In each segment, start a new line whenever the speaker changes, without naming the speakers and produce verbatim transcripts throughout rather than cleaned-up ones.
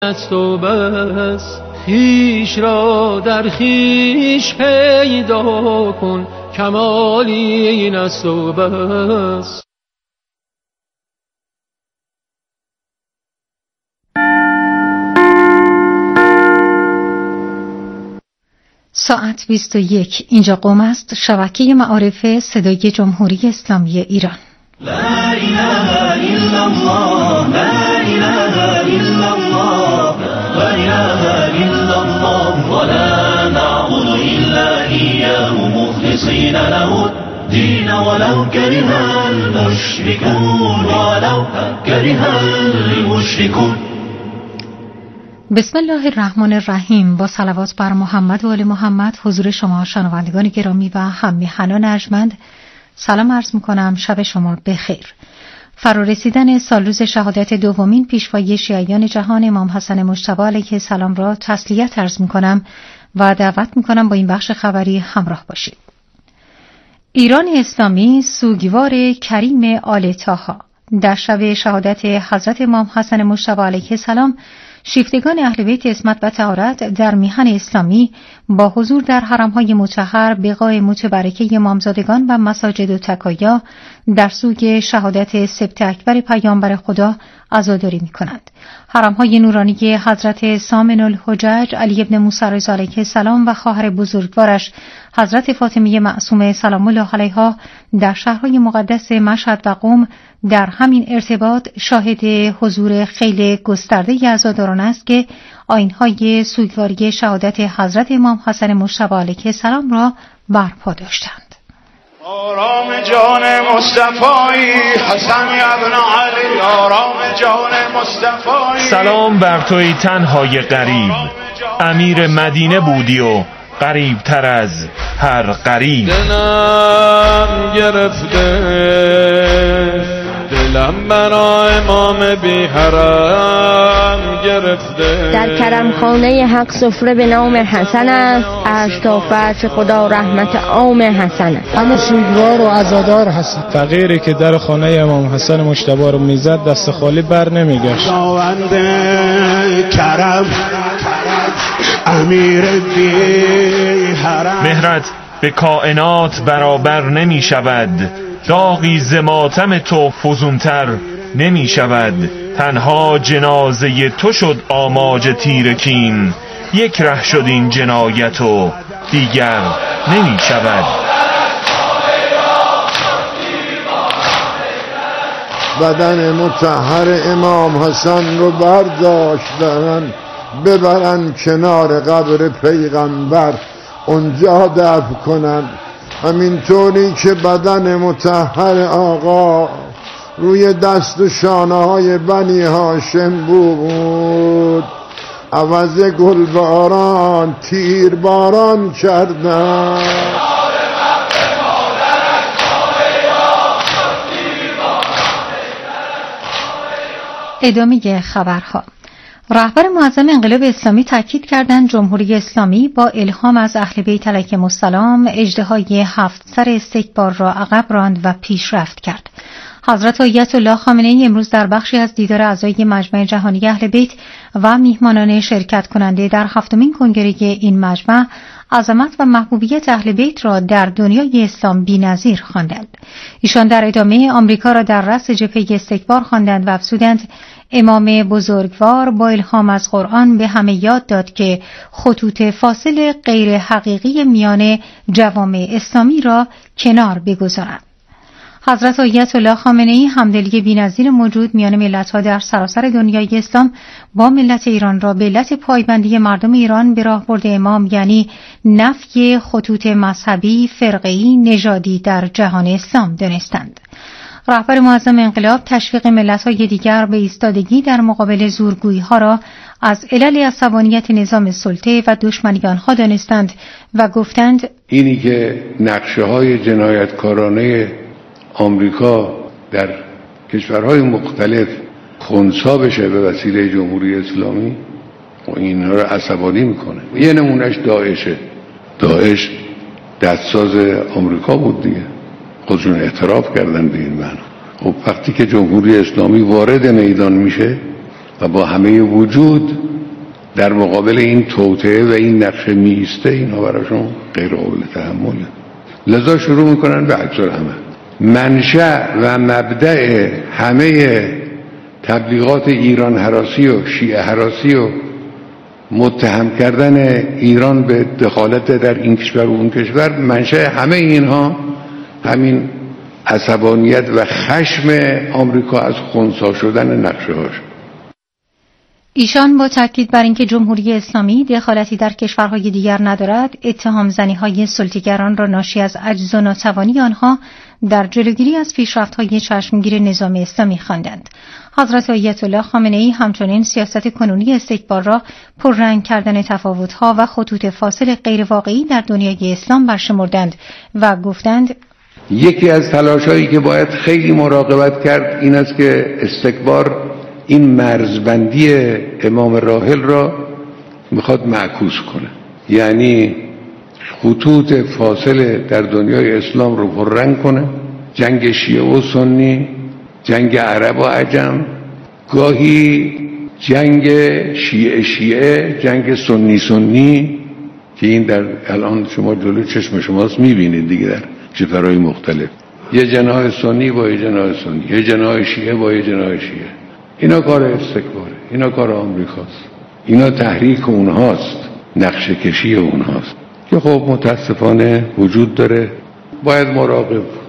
است و بس خویش را در خویش پیدا کن، کمال این است و بس.
ساعت بیست و یک. اینجا قم است، شبکه معارف صدای جمهوری اسلامی ایران.
لا اله الا الله، لا اله الا الله، لا اله الا الله، ولا نعبد الا اياه مخلصين له الدين ولو كره المشركون، ولو كره المشركون.
بسم الله الرحمن الرحیم. با صلوات بر محمد و آل محمد حضور شما شنوندگان گرامی و هم میهنان ارجمند سلام عرض میکنم. شب شما بخیر. فرا رسیدن سال روز شهادت دومین پیشوای شیعیان جهان امام حسن مجتبی علیه السلام را تسلیت عرض میکنم و دعوت میکنم با این بخش خبری همراه باشید. ایران اسلامی سوگوار کریم آل طاها. در شب شهادت حضرت امام حسن مجتبی علیه السلام، شیفتگان اهل بیت عصمت و طهارت در میهن اسلامی با حضور در حرم‌های مطهر، بقاع متبرکه امامزادگان و مساجد و تکایا در سوگ شهادت سبط اکبر پیامبر خدا عزاداری می‌کنند. حرم‌های نورانی حضرت سامن الحجج علی ابن موسی رضا علیه السلام و خواهر بزرگوارش حضرت فاطمه معصومه سلام الله علیها در شهرهای مقدس مشهد و قم در همین ارتباط شاهد حضور خیلی گسترده عزاداران است که آیین‌های سوگواری شهادت حضرت امام حسن مجتبی علیه السلام را برپا داشتند.
آرام جان مصطفی حسن ابن علی، آرام جان مصطفی.
سلام بر توی تنهای غریب، امیر مدینه بودی و قریب تر از هر قریب.
دلم گرفته دلم برا امام بی حرم گرفته.
در کرم خانه حق سفره به نام حسن است، عرش تا فرش خدا رحمت عام حسن است.
همه سوگوار و عزادار هستند.
فقیری که در خانه امام حسن مجتبی رو میزد دست خالی بر نمیگشت.
خداوند کرم امیر بی حرم.
مهرت به کائنات برابر نمی شود، داغی ز ماتم تو فزونتر نمی شود. تنها جنازه تو شد آماج تیرکین، یک ره شد این جنایت و دیگر نمی شود.
بدن مطهر امام حسن رو برداشتن ببرن کنار قبر پیغمبر، اونجا دفن کنن. همینطوری که بدن مطهر آقا روی دست و شانه های بنی هاشم بود، عوض گل باران تیر باران کردن.
ادامه خبرها. رهبر معظم انقلاب اسلامی تاکید کردند جمهوری اسلامی با الهام از اهل بیت علیهم السلام اژدهای هفت سر استکبار را عقب راند و پیشرفت کرد. حضرت آیت الله خامنه ای امروز در بخشی از دیدار اعضای مجمع جهانی اهل بیت و میهمانان شرکت کننده در هفتمین کنگره این مجمع عظمت و محبوبیت اهل بیت را در دنیای اسلام بی‌نظیر خواندند. ایشان در ادامه آمریکا را در رأس جبهه استکبار خواندند و افزودند امام بزرگوار با الهام از قرآن به همه یاد داد که خطوط فاصل غیر حقیقی میان جوامع اسلامی را کنار بگذارند. حضرت آیت الله خامنه ای همدلی بی‌نظیر موجود میان ملت‌ها در سراسر دنیای اسلام با ملت ایران را به علت پایبندی مردم ایران به راهبرد امام، یعنی نفی خطوط مذهبی، فرقه‌ای، نژادی در جهان اسلام دانستند. رهبر معظم انقلاب تشویق ملت‌های دیگر به ایستادگی در مقابل زورگویی‌ها را از علل عصبانیت نظام سلطه و دشمنیان‌ها دانستند و گفتند
اینی که نقشه‌های جنایتکارانه آمریکا در کشورهای مختلف خنثی بشه به وسیله جمهوری اسلامی و اینها رو عصبانی میکنه. یه نمونهش داعشه. داعش دستساز آمریکا بود دیگه، خودشون اعتراف کردن به این معنی. خب وقتی که جمهوری اسلامی وارد میدان میشه و با همه وجود در مقابل این توطئه و این نقشه میسته، اینا براشون غیر قابل تحمله. لذا شروع میکنن به عکس العمل. منشأ و مبدأ همه تبلیغات ایران هراسی و شیعه هراسی و متهم کردن ایران به دخالت در این کشور و اون کشور، منشأ همه اینها همین عصبانیت و خشم آمریکا از خنثی شدن نقشه هاش.
ایشان با تاکید بر اینکه جمهوری اسلامی دخالتی در کشورهای دیگر ندارد، اتهام زنی‌های سلطه‌گران را ناشی از عجز و ناتوانی آنها در جلوگیری از پیشرفت‌های چشمگیر نظام اسلامی خواندند. حضرت آیت الله خامنه‌ای همچنین سیاست کنونی استکبار را پررنگ کردن تفاوت‌ها و خطوط فاصل غیرواقعی در دنیای اسلام برشمردند و گفتند:
یکی از تلاش‌هایی که باید خیلی مراقبت کرد این است که استکبار این مرزبندی امام راحل را میخواد معکوس کنه، یعنی خطوط فاصله در دنیای اسلام رو پررنگ کنه، جنگ شیعه و سنی، جنگ عرب و عجم، گاهی جنگ شیعه شیعه، جنگ سنی سنی که این در الان شما جلو چشم شماست میبینید دیگه در کشورهای مختلف، یه جناح سنی با یه جناح سنی، یه جناح شیعه با یه جناح شیعه. اینا کار استکباره، اینا کار آمریکاست، اینا تحریک اونهاست، نقشه کشی اونهاست که خب متاسفانه وجود داره، باید مراقب بود.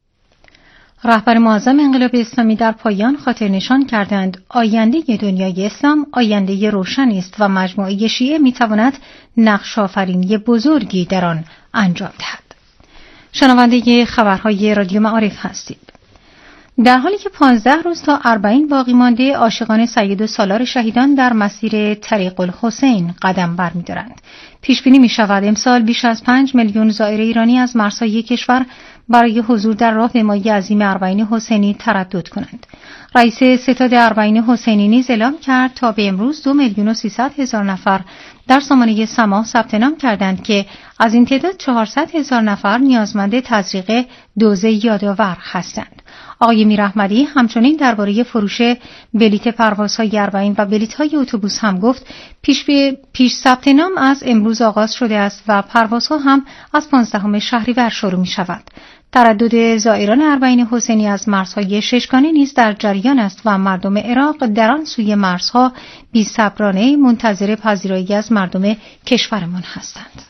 رهبر معظم انقلاب اسلامی در پایان خاطر نشان کردند آینده دنیای اسلام آینده روشنی است و مجموعه شیعه میتواند نقش آفرینی بزرگی در آن انجام دهد. شنونده خبرهای رادیو معارف هستید. در حالی که پانزده روز تا اربعین باقی مانده، عاشقان سید و سالار شهیدان در مسیر طریق الحسین قدم برمی‌دارند. پیش بینی می‌شود امسال بیش از پنج میلیون زائر ایرانی از مرزهای کشور برای حضور در راهپیمایی عظیم اربعین حسینی تردد کنند. رئیس ستاد اربعین حسینی نیز اعلام کرد تا به امروز دو میلیون و سیصد هزار نفر در سامانه سما ثبت نام کردند که از این تعداد چهارصد هزار نفر نیازمند تزریق دوز یادآور هستند. آقای میراحمدی همچنین درباره فروش بلیت پروازهای اربعین و بلیت‌های اتوبوس هم گفت پیش به پیش ثبت نام از امروز آغاز شده است و پروازها هم از پانزدهم شهریور شروع می‌شود. تردد زائران اربعین حسینی از مرزهای ششگانه نیز در جریان است و مردم عراق در آن سوی مرزها بی‌صبرانه منتظر پذیرایی از مردم کشورمان هستند.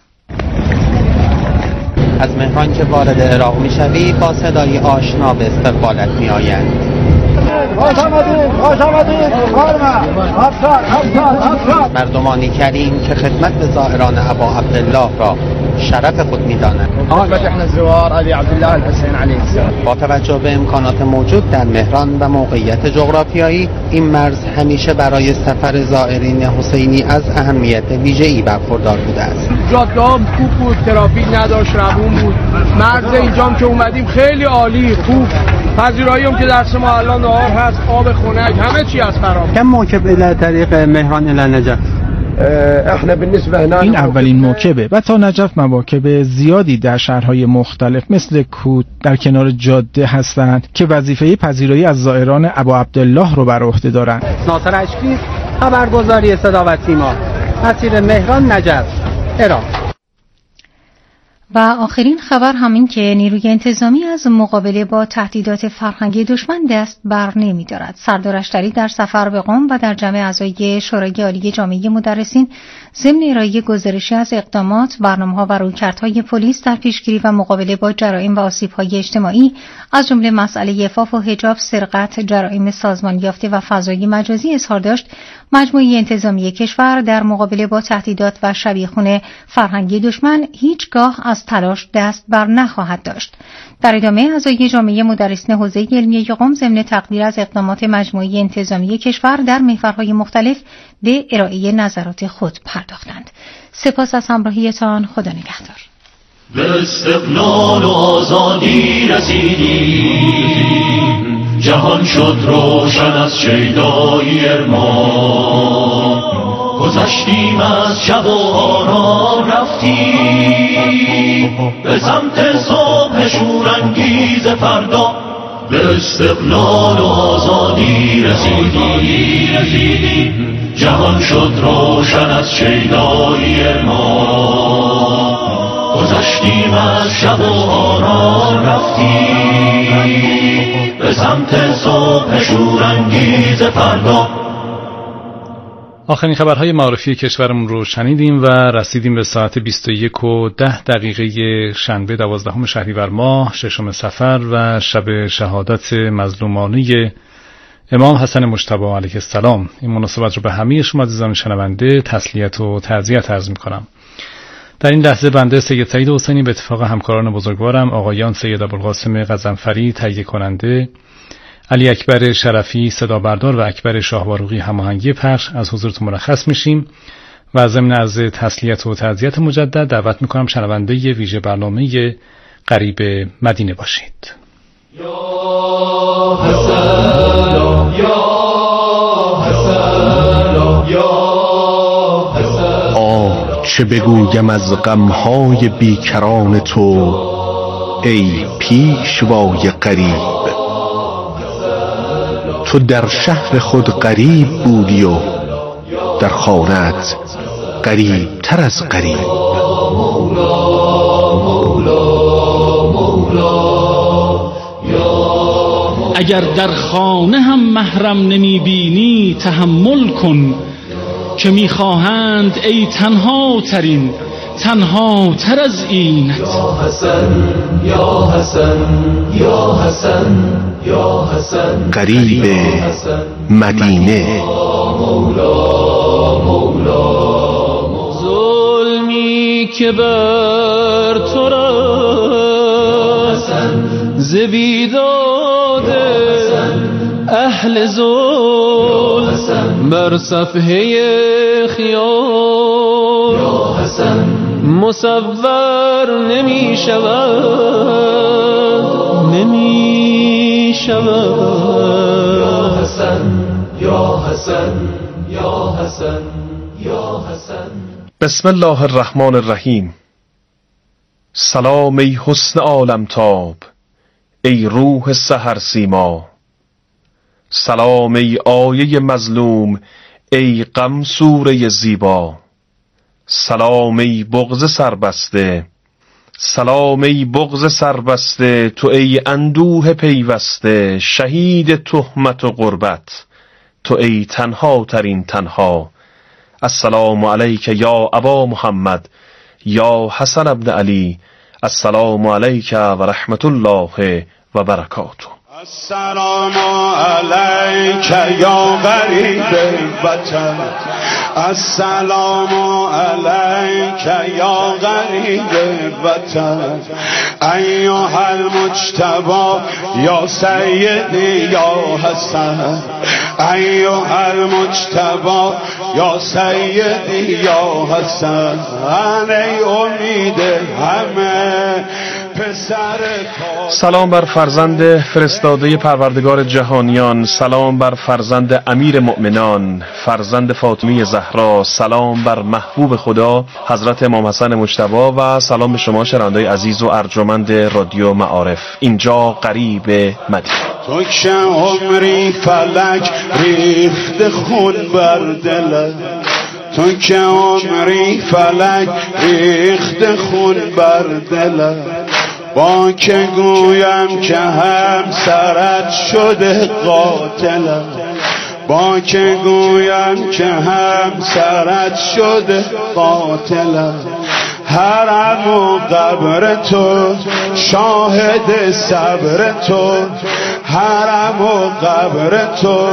از مهمان که وارد عراق میشوی با صدای آشنا به استقبالت میآیند.
خوش آمدید، خوش آمدید،
مردمانی کریم که خدمت به زائران ابا عبدالله را شرف خود می‌دانند.
احنا زوار ابي عبد الله الحسين عليه السلام.
با توجه به امکانات موجود در مهران و موقعیت جغرافیایی، این مرز همیشه برای سفر زائرین حسینی از اهمیت ویژه‌ای برخوردار بوده است.
جاده‌ها خوب بود، ترافیک نداشت، روون بود. مرز اینجام که اومدیم خیلی عالی، خوب. پذیرایی هم که در ما الان نهار هست، آب خنک، همه چی از فراهم.
کم موکب الی طریق مهران الی نجف.
این اولین موکبه و تا نجف مواکب زیادی در شهرهای مختلف مثل کود در کنار جاده هستند که وظیفه پذیرایی از زائران ابا عبدالله رو بر عهده دارند.
ناصر اشکی، خبرگزاری صدا و سیما، مسیر مهران نجف، عراق.
و آخرین خبر همین که نیروی انتظامی از مقابله با تهدیدات فرهنگی دشمن دست بر نمی دارد. سردار اشتری در سفر به قم و در جمع اعضای شورای عالی جامعه مدرسین ضمن ارائه گزارشی از اقدامات، برنامه‌ها و رویکردهای پلیس در پیشگیری و مقابله با جرایم و آسیب‌های اجتماعی از جمله مسئله عفاف و حجاب، سرقت، جرایم سازمان یافته و فضای مجازی اظهار داشت مجموعه انتظامی کشور در مقابله با تهدیدات و شبیخون فرهنگی دشمن هیچگاه از تلاش دست بر نخواهد داشت. در ادامه اعضای جامعه مدرسین حوزه علمیه قم ضمن تقدیر از اقدامات مجموعه انتظامی کشور در محورهای مختلف به ارائه نظرات خود پرداختند. سپاس از همراهیتان. خدا نگهدار.
به استقلال و آزادی رسیدیم، جهان شد روشن از شیدایی ارمان، گذشتیم از شب و آرام رفتیم به سمت صبح شورانگیز فردا، به استقلال و آزادی رسیدیم. جهان شد روشن از شیدایی ما، گذشتیم از شب و آرام رفتیم به سمت صبح شورانگیز فردا.
آخرین خبرهای معارفی کشورمون رو شنیدیم و رسیدیم به ساعت بیست و یک و ده دقیقه شنبه دوازدهم شهریور ماه ششم صفر و شب شهادت مظلومانه امام حسن مجتبی علیه السلام. این مناسبت رو به همه شما عزیزان شنونده تسلیت و تعزیت عرض می‌کنم. در این لحظه بنده سید سعید حسینی به اتفاق همکاران بزرگوارم آقایان سید ابوالقاسم غضنفری تهیه کننده، علی اکبر شرفی صدا بردار و اکبر شاهباروقی هماهنگی پخش از حضورتون مرخص میشیم و ضمن عرض تسلیت و تعزیت مجدد دعوت میکنم شنونده ویژه برنامه قریب مدینه باشید.
یا حسن یا حسن یا حسن.
آه چه بگویم از غمهای بیکران تو ای پیشوای غریب. تو در شهر خود غریب بودی و در خانه‌ات غریب تر از غریب.
اگر در خانه هم محرم نمی بینی تحمل کن، که می خواهند ای تنها ترین تنها تر از اینت.
یا حسن یا حسن یا حسن یا حسن.
غریب مدینه.
مولا مولا
ظلمی که بر تو رفت ز بیداد اهل ظلم بر صفحه خیال مصور نمی شود نمی شود.
یا حسن یا حسن یا حسن یا حسن.
بسم الله الرحمن الرحیم. سلام ای حسن عالمتاب، ای روح سحر سیما. سلام ای آیه مظلوم، ای غم سوره زیبا. سلام ای بغض سربسته، سلام ای بغض سربسته. تو ای اندوه پیوسته، شهید تهمت و غربت. تو ای تنها ترین تنها. السلام علیک یا ابا محمد یا حسن ابن علی. السلام علیک و رحمت الله و برکاته.
السلام علیک یا غریب وطن. السلام علیک یا غریب وطن. ایها المجتبی یا سیدی یا حسن. ایها المجتبی یا سیدی یا حسن. ای امید همه پسر.
سلام بر فرزند فرستاده پروردگار جهانیان، سلام بر فرزند امیر مؤمنان، فرزند فاطمه زهرا، سلام بر محبوب خدا حضرت امام حسن مجتبی و سلام به شما شنوندگان عزیز و ارجمند رادیو معارف. اینجا قریب مدینه.
تو که عمری فلک ریخت خون بر دلت. تو که عمری فلک ریخت خون بر دلت. با که گویم که همسرت شده قاتلم. با که گویم که همسرت شده قاتلم. حرم و قبر تو شاهد صبر تو. حرم و قبر تو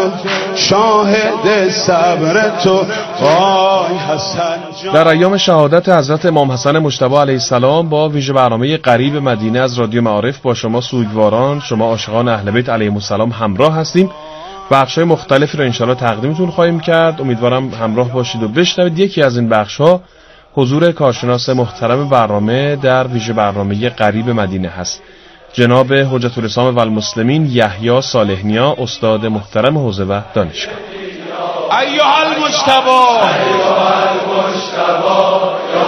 شاهد صبر تو. آی حسن.
در ایام شهادت حضرت امام حسن مجتبی علیه السلام با ویژه برنامه قریب مدینه از رادیو معارف با شما سوگواران، شما عاشقان اهل بیت علیهم السلام همراه هستیم. بخش‌های مختلفی رو انشاءالله تقدیمتون خواهیم کرد. امیدوارم همراه باشید و بشنوید. یکی از این بخش‌ها حضور کارشناس محترم برنامه در ویژه برنامه قریب مدینه هست، جناب حجت الاسلام و المسلمین یحیی صالح‌نیا، استاد محترم حوزه و دانشگاه.
ایها المجتبی ایها المجتبی یا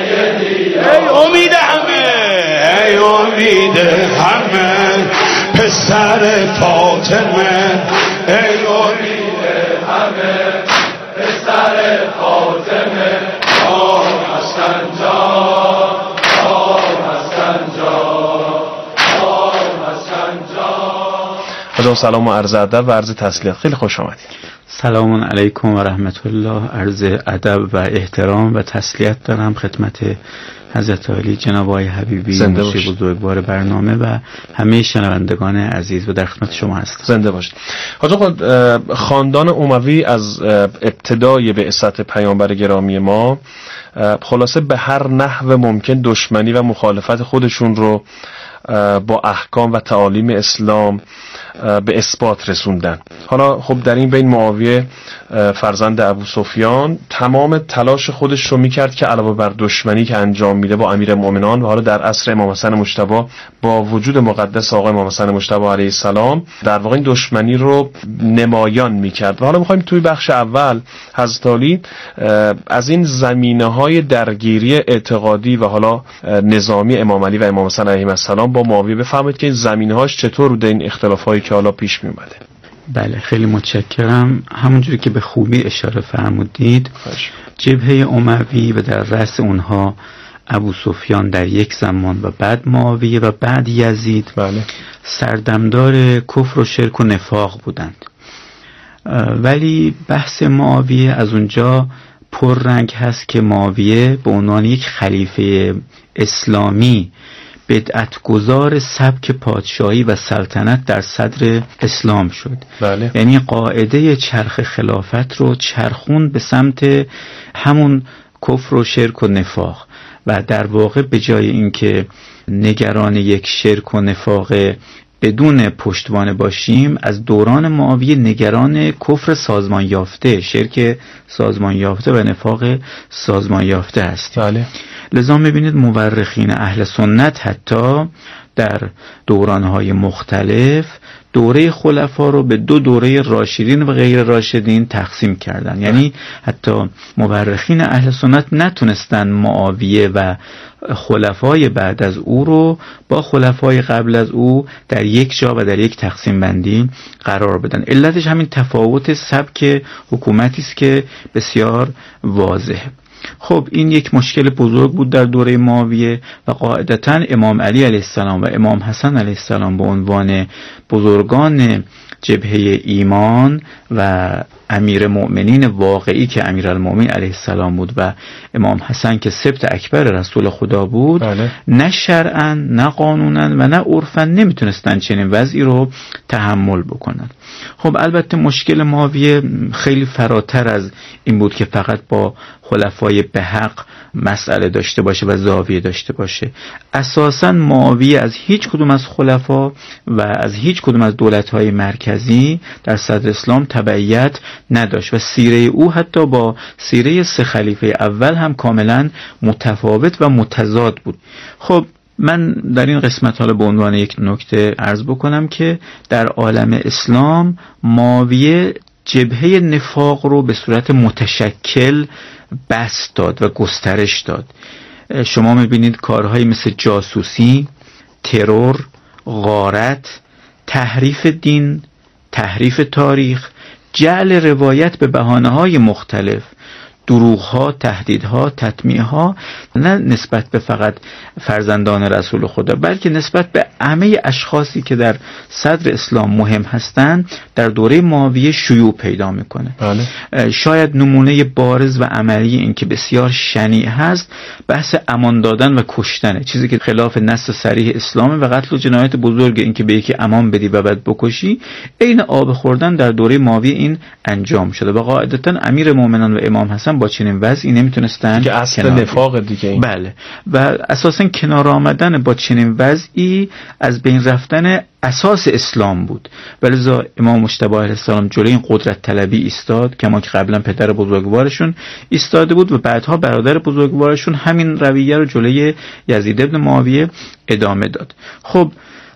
سیدی. ای امید همه، ای امید همه، پسر فاطمه ای امید همه پسر فاطمه آه حسن جان آه حسن جان آه حسن جان.
خدا سلام و عرض ادب و عرض تسلیت. خیلی خوش آمدید.
سلام علیکم و رحمت الله. عرض ادب و احترام و تسلیت دارم خدمت حضرت علی جناب آقای حبیبی مشیر بزرگوار برنامه و همه شنوندگان عزیز و در خدمت شما هستم.
زنده باشید. حاج آقا، خاندان اموی از ابتدای بعثت پیامبر گرامی ما خلاصه به هر نحو ممکن دشمنی و مخالفت خودشون رو با احکام و تعالیم اسلام به اثبات رسوندن. حالا خب در این بین معاویه فرزند ابو سفیان تمام تلاش خودش رو میکرد که علاوه بر دشمنی که انجام میده با امیرالمومنین و حالا در عصر امام حسن مجتبی با وجود مقدس آقا امام حسن مجتبی علیه السلام در واقع این دشمنی رو نمایان میکرد. و حالا میخوایم توی بخش اول حضرت علی از این زمینه‌های درگیری اعتقادی و حالا نظامی امام علی و امام حسن علیهم السلام با معاویه بفهمید که این زمینه‌هاش چطور بوده، این اختلافایی که حالا پیش می اومده.
بله خیلی متشکرم. همونجوری که به خوبی اشاره فرمودید جبهه اموی و در رأس اونها ابو سفیان در یک زمان و بعد معاویه و بعد یزید
بله.
سردمدار کفر و شرک و نفاق بودند، ولی بحث معاویه از اونجا پررنگ هست که معاویه به عنوان یک خلیفه اسلامی بدعتگذار سبک پادشاهی و سلطنت در صدر اسلام شد.
بله.
یعنی قاعده چرخ خلافت رو چرخون به سمت همون کفر و شرک و نفاق و در واقع به جای اینکه نگران یک شرک و نفاق بدون پشتوانه باشیم از دوران معاویه نگران کفر سازمان یافته، شرک سازمان یافته و نفاق سازمان یافته هستیم.
بله.
لذا میبینید مورخین اهل سنت حتی در دورانهای مختلف دوره خلفا رو به دو دوره راشدین و غیر راشدین تقسیم کردن. یعنی حتی مورخین اهل سنت نتونستن معاویه و خلفای بعد از او رو با خلفای قبل از او در یک جا و در یک تقسیم بندی قرار بدن. علتش همین تفاوت سبک حکومتی است که بسیار واضحه. خب این یک مشکل بزرگ بود در دوره معاویه و قاعدتاً امام علی علیه السلام و امام حسن علیه السلام به عنوان بزرگان جبهه ایمان و امیر مؤمنین واقعی که امیرالمومنین علیه السلام بود و امام حسن که سبط اکبر رسول خدا بود
بله.
نه شرعاً نه قانوناً و نه عرفاً نمیتونستن چنین وضعی رو تحمل بکنن. خب البته مشکل معاویه خیلی فراتر از این بود که فقط با خلفای به حق مسئله داشته باشه و زاویه داشته باشه. اساساً معاویه از هیچ کدوم از خلفا و از هیچ کدوم از دولت‌های مرکزی در صدر اسلام تبعیت نداشت و سیره او حتی با سیره سه خلیفه اول هم کاملا متفاوت و متضاد بود. خب من در این قسمت حالا به عنوان یک نکته عرض بکنم که در عالم اسلام معاویه جبهه نفاق رو به صورت متشکل بسط داد و گسترش داد. شما میبینید کارهایی مثل جاسوسی، ترور، غارت، تحریف دین، تحریف تاریخ، جعل روایت به بهانه‌های مختلف، دروغ‌ها، تهدیدها، تطمیع‌ها، نه نسبت به فقط فرزندان رسول خدا بلکه نسبت به همه اشخاصی که در صدر اسلام مهم هستند در دوره معاویه شیوع پیدا میکنه.
بله.
شاید نمونه بارز و عملی این که بسیار شنیع هست بحث امان دادن و کشتنه، چیزی که خلاف نص صریح اسلامه و قتل و جنایت بزرگ این که به یکی امان بدی و بعد بکشی عین آب خوردن در دوره معاویه این انجام شده و قاعدتاً امیر مومنان و امام حسن با چنین وضعی نمیتونستن
که اصل نفاق دیگه این.
بله و اساساً کنار آمدن با چنین وضعی از بین رفتن اساس اسلام بود. ولذا امام مجتبی علیه السلام جلوی این قدرت طلبی ایستاد که ما که قبلا پدر بزرگوارشون ایستاده بود و بعدها برادر بزرگوارشون همین رویه رو جلوی یزید ابن معاویه ادامه داد. خب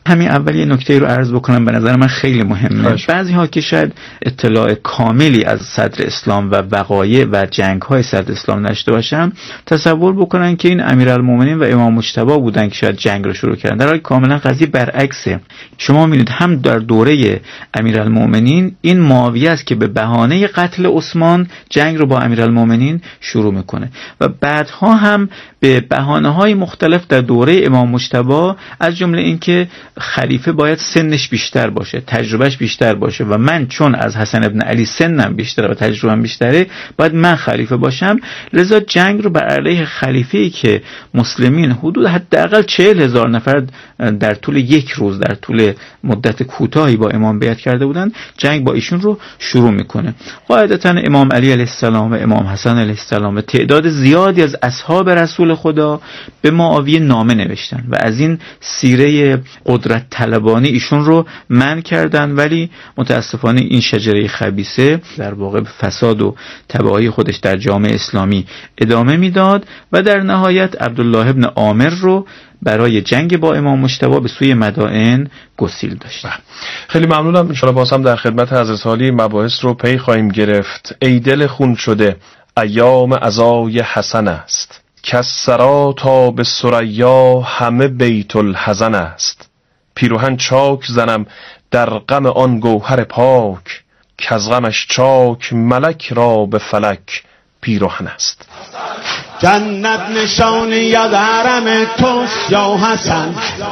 همین اول یه نکته رو عرض بکنم، به نظر من خیلی مهمه. بعضی ها که شاید اطلاع کاملی از صدر اسلام و وقایع و جنگ های صدر اسلام نشده باشن، تصور بکنن که این امیرالمومنین و امام مجتبی بودن که شاید جنگ رو شروع کردن، در حالی کاملا قضیه برعکسه. شما می‌بینید هم در دوره امیرالمومنین این معاویه است که به بهانه قتل عثمان جنگ رو با امیرالمومنین شروع میکنه و بعدها هم به بهانه‌های مختلف در دوره امام مجتبی، از جمله اینکه خلیفه باید سنش بیشتر باشه، تجربهش بیشتر باشه و من چون از حسن ابن علی سنم بیشتره و تجربه‌ام بیشتره باید من خلیفه باشم، لذا جنگ رو بر علیه خلیفه‌ای که مسلمین حدود حداقل چهل هزار نفر در طول یک روز، در طول مدت کوتاهی با امام بیعت کرده بودند، جنگ با ایشون رو شروع میکنه. قاعدتاً امام علی علیه السلام و امام حسن علیه السلام و تعداد زیادی از اصحاب رسول خدا به معاویه نامه نوشتن و از این سیره قدرت طلبانی ایشون رو منع کردن، ولی متاسفانه این شجره خبیثه در واقع فساد و تباهی خودش در جامعه اسلامی ادامه میداد و در نهایت عبدالله ابن عامر رو برای جنگ با امام مجتبی به سوی مدائن گسیل داشت.
خیلی ممنونم. ان شاء الله باز هم در خدمت حضرت عالی مباحث رو پی خواهیم گرفت. ای دل خون شده ایام عزای حسن است، کسرا تا به ثریا همه بیت الحزن است. پیروهن چاک زنم در غم آن گوهر پاک، کز غمش چاک ملک را به فلک پیروهن است.
جنت نشان یاد حرم توست یا حسن،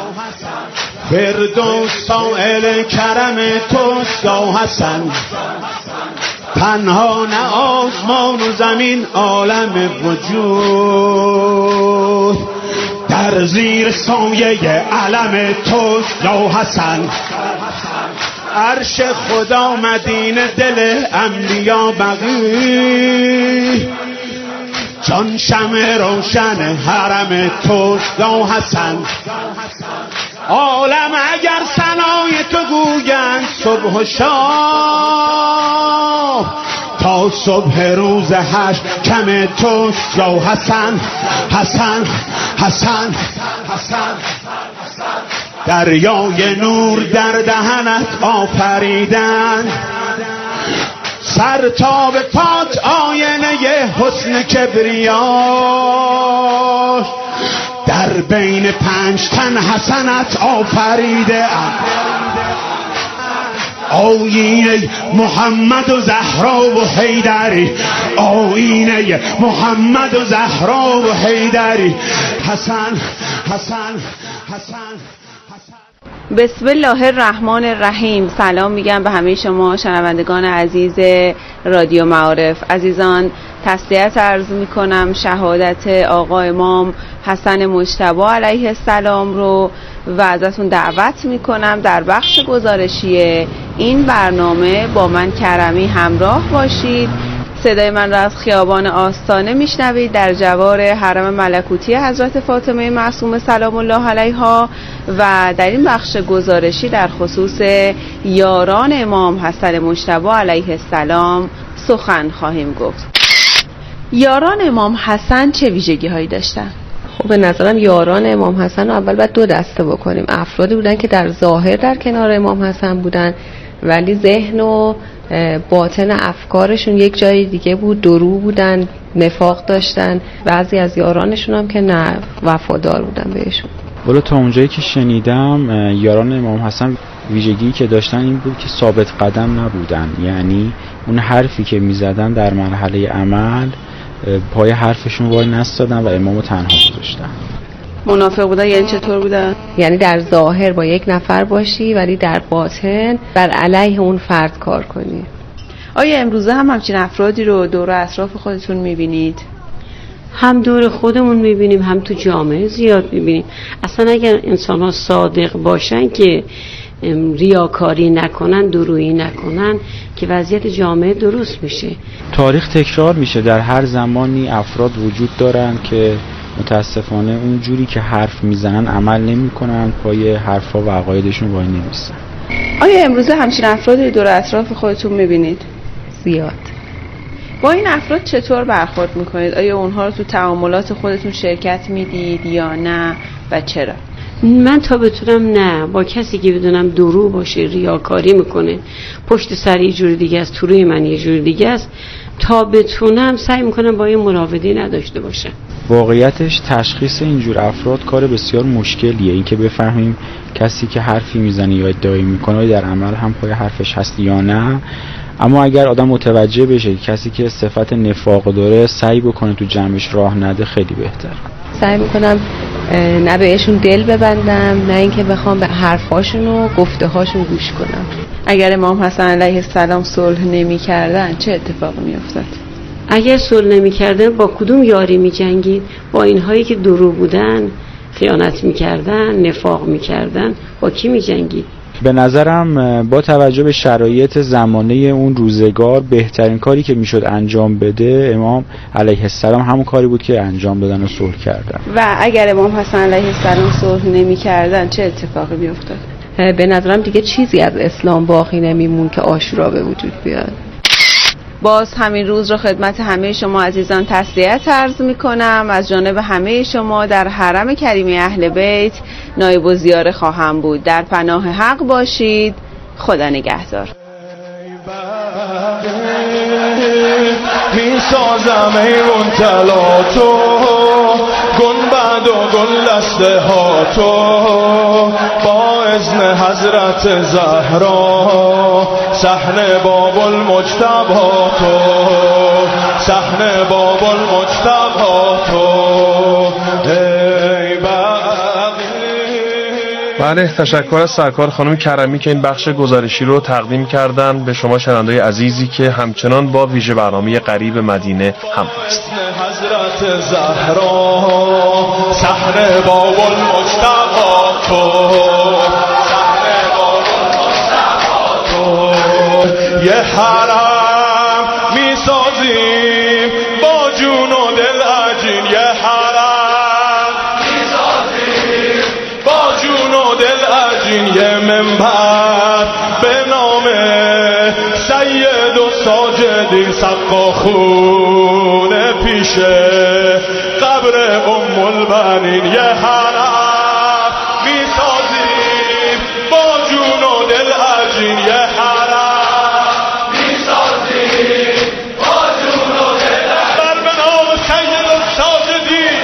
فردوس سائل کرم توست یا حسن. تنها نه آسمان و زمین عالم وجود، در زیر سایه علم توست یا حسن. عرش خدا مدینه دل انبیا بقی، جان شمع روشن حرم توست یا حسن. عالم اگر ثنای تو گویند صبح و شام، تا صبح روز حشر کم توست یا حسن. حسن حسن حسن دریای نور در دهنت آفریدن، سر تا به پات آینه حسن کبریاش، در بین پنج تن حسنت آفریده ام. آیینه محمد و زهرا و حیدری، آیینه محمد و زهرا و حیدری. حسن حسن حسن
بسم الله الرحمن الرحیم. سلام میگم به همه شما شنوندگان عزیز رادیو معارف. عزیزان تسلیت عرض میکنم شهادت آقا امام حسن مجتبی علیه السلام رو و ازتون دعوت میکنم در بخش گزارشی این برنامه با من کرمی همراه باشید. صدای من را از خیابان آستانه میشنوید در جوار حرم ملکوتی حضرت فاطمه معصومه سلام الله علیها و در این بخش گزارشی در خصوص یاران امام حسن مجتبی علیه السلام سخن خواهیم گفت. یاران امام حسن چه ویژگی هایی داشتن؟
خب به نظرم یاران امام حسن رو اول باید دو دسته بکنیم. افرادی بودن که در ظاهر در کنار امام حسن بودن ولی ذهن و باطن افکارشون یک جای دیگه بود، درو بودن، نفاق داشتن. بعضی از یارانشون هم که نه وفادار بودن بهشون.
ولی تا اونجایی که شنیدم یاران امام حسن ویژگی که داشتن این بود که ثابت قدم نبودن، یعنی اون حرفی که میزدن در مرحله عمل پای حرفشون وای نستادن و امامو تنها گذاشتن.
منافق بودن یعنی چطور بودن؟
یعنی در ظاهر با یک نفر باشی ولی در باطن بر علیه اون فرد کار کنی.
آیا امروزه هم همچین افرادی رو دور و اطراف خودتون میبینید؟
هم دور خودمون میبینیم هم تو جامعه زیاد میبینیم. اصلا اگر انسان ها صادق باشن که ریاکاری نکنن، درویی نکنن، که وضعیت جامعه درست میشه.
تاریخ تکرار میشه، در هر زمانی افراد وجود دارن که متاسفانه اون جوری که حرف میزنن عمل نمیکنن، پای حرفا و عقایدشون وای نمیستن.
آیا امروزه همچین افرادی دور اطراف خودتون میبینید؟
زیاد.
با این افراد چطور برخورد میکنید؟ آیا اونها رو تو تعاملات خودتون شرکت میدید یا نه و چرا؟
من تا بتونم نه با کسی که بدونم درو باشه، ریاکاری میکنه، پشت سر یه جور دیگه است، تو روی من یه جور دیگه است، تا بتونم سعی میکنم با این مراودی نداشته باشم.
واقعیتش تشخیص اینجور افراد کار بسیار مشکلیه، این که بفهمیم کسی که حرفی میزنه یا ادعایی میکنه در عمل هم پای حرفش هست یا نه. اما اگر آدم متوجه بشه کسی که صفت نفاق داره سعی بکنه تو جمعش راه نده، خیلی بهتر.
سعی میکنم نه بهشون دل ببندم، نه اینکه بخوام به حرفاشون و گفته هاشون گوش کنم.
اگر امام حسن علیه السلام صلح نمی کردن چه اتفاقی می افتاد؟
اگر صلح نمی کردن با کدوم یاری می جنگید؟ با اینهایی که درو بودن، خیانت می کردن، نفاق می کردن، با کی می جنگید؟
به نظرم با توجه به شرایط زمانه اون روزگار بهترین کاری که میشد انجام بده امام علیه السلام همون کاری بود که انجام دادن و صلح کردن.
و اگر امام حسن علیه السلام صلح نمی کردن چه اتفاقی می افتاد؟
به نظرم دیگه چیزی از اسلام باقی نمیمون که عاشورا به وجود بیاد.
باز همین روز رو خدمت همه شما عزیزان تسلیت عرض می کنم. از جانب همه شما در حرم کریمه اهل بیت نایب و زیاره خواهم بود. در پناه حق باشید. خدا نگهدار.
می سازم ایمون تلاتو گنبد و گل دسته ها تو با اذن حضرت زهرا صحن باب المجتبی تو صحن باب المجتبی تو.
بله، تشکر از سرکار خانم کرمی که این بخش گزارشی رو تقدیم کردن به شما شنونده‌های عزیزی که همچنان با ویژه برنامه غریب مدینه هم هستید.
حضرت زهرا صحن باب المجتبی تو صحن باب المجتبی تو. یه حرم می‌سازیم با جون و دل عجین، یه حرم می‌سازیم با جون و دل عجین، یه منبر به نام سید و ساجدین سقا خونه پیشه قبر ام البنین. یه حرم می‌سازیم با جون و دل عجین، یه حرم می‌سازیم با جون و دل عجین به نام سید و ساجدین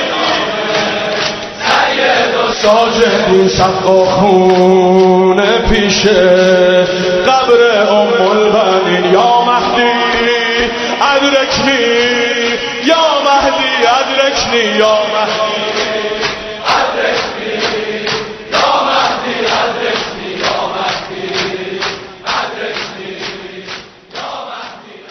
سید و ساجدین سقا خونه پیشه قبر ام البنین. یا مهدی ادرکنی یا مهدی ادرکنی یا مهدی ادرکنی یا مهدی ادرکنی یا مهدی ادرکنی یا مهدی.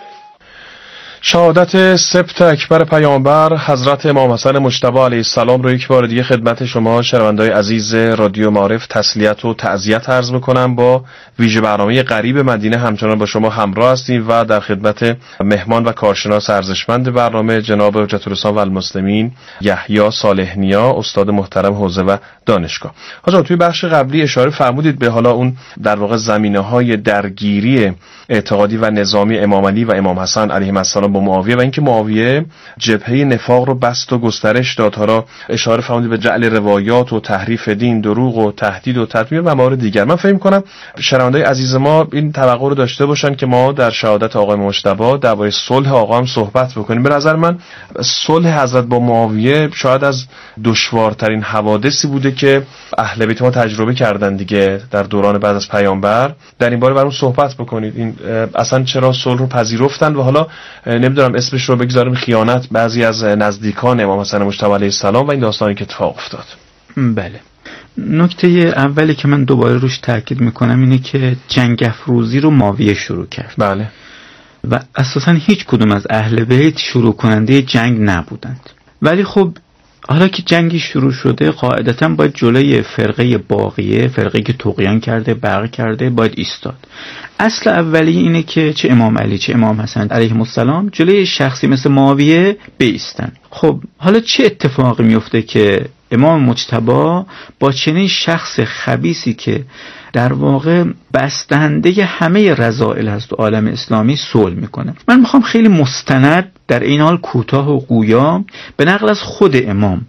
شهادت سبت اکبر پیامبر حضرت امام حسن مجتبی علیه السلام رو یک بار دیگه خدمت شما شنونده‌های عزیز رادیو معارف تسلیت و تعزیت عرض می‌کنم. با ویژه برنامه غریب مدینه همچنان با شما همراه هستیم و در خدمت مهمان و کارشناس ارزشمند برنامه جناب حجت الاسلام و المسلمین یحیی صالح نیا، استاد محترم حوزه و دانشگاه. حاجی توی بخش قبلی اشاره فرمودید به حالا اون در واقع زمینه‌های درگیری اعتقادی و نظامی امام علی و امام حسن علیهم السلام با معاویه و اینکه معاویه جبهه نفاق رو بست و گسترش داد. حالا اشاره فرمودید به جعل روایات و تحریف دین، دروغ و تهدید و تطمیع و موارد دیگر. من فکر می‌کنم شنونده‌های عزیز ما این توقع رو داشته باشن که ما در شهادت آقای مجتبی درباره صلح آقا هم صحبت بکنیم. به نظر من صلح حضرت با معاویه شاید از دشوارترین حوادثی بوده که اهل بیت ما تجربه کردن دیگه در دوران بعد از پیامبر. در این باره برام صحبت بکنید. این اصلا چرا صلح رو پذیرفتن و حالا نمیدونم اسمش رو بگذاریم خیانت بعضی از نزدیکان امام حسن مجتبی علیه السلام و این داستانی که اتفاق افتاد.
بله، نکته اولی که من دوباره روش تاکید میکنم اینه که جنگ افروزی رو معاویه شروع کرد.
بله.
و اساسا هیچ کدوم از اهل بیت شروع کننده جنگ نبودند. ولی خب حالا که جنگی شروع شده قاعدتاً باید جلوی فرقه باقیه، فرقه که طغیان کرده، بغی کرده، باید ایستاد. اصل اولی اینه که چه امام علی چه امام حسن علیهم السلام جلوی شخصی مثل معاویه بایستن. خب حالا چه اتفاقی میفته که امام مجتبی با چنین شخص خبیثی که در واقع بستنده همه رذائل هست و عالم اسلامی صلح میکنه؟ من میخوام خیلی مستند در این حال کوتاه و گویا به نقل از خود امام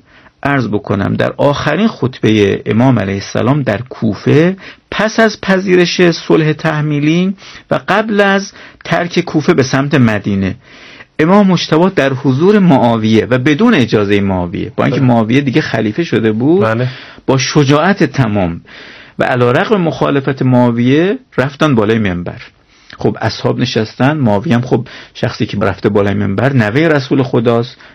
عرض بکنم در آخرین خطبه امام علیه السلام در کوفه پس از پذیرش صلح تحمیلی و قبل از ترک کوفه به سمت مدینه، امام مجتبی در حضور معاویه و بدون اجازه معاویه، با اینکه معاویه دیگه خلیفه شده بود، بله. با شجاعت تمام و علیرغم مخالفت معاویه رفتن بالای منبر. خب اصحاب نشستن، معاویه هم خب شخصی که رفته بالای منبر نوه رسول خداست،